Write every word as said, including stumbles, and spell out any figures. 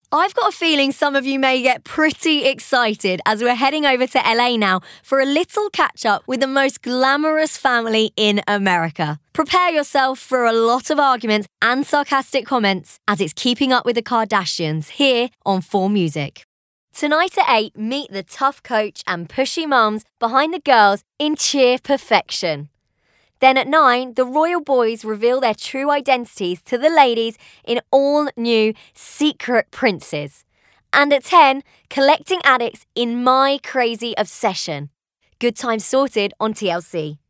I've got a feeling some of you may get pretty excited as we're heading over to L A now for a little catch-up with the most glamorous family in America. Prepare yourself for a lot of arguments and sarcastic comments as it's Keeping Up with the Kardashians here on four Music. Tonight at eight, meet the tough coach and pushy mums behind the girls in cheer perfection. Then at nine, the royal boys reveal their true identities to the ladies in all-new Secret Princes. And at ten, collecting addicts in My Crazy Obsession. Good times sorted on T L C.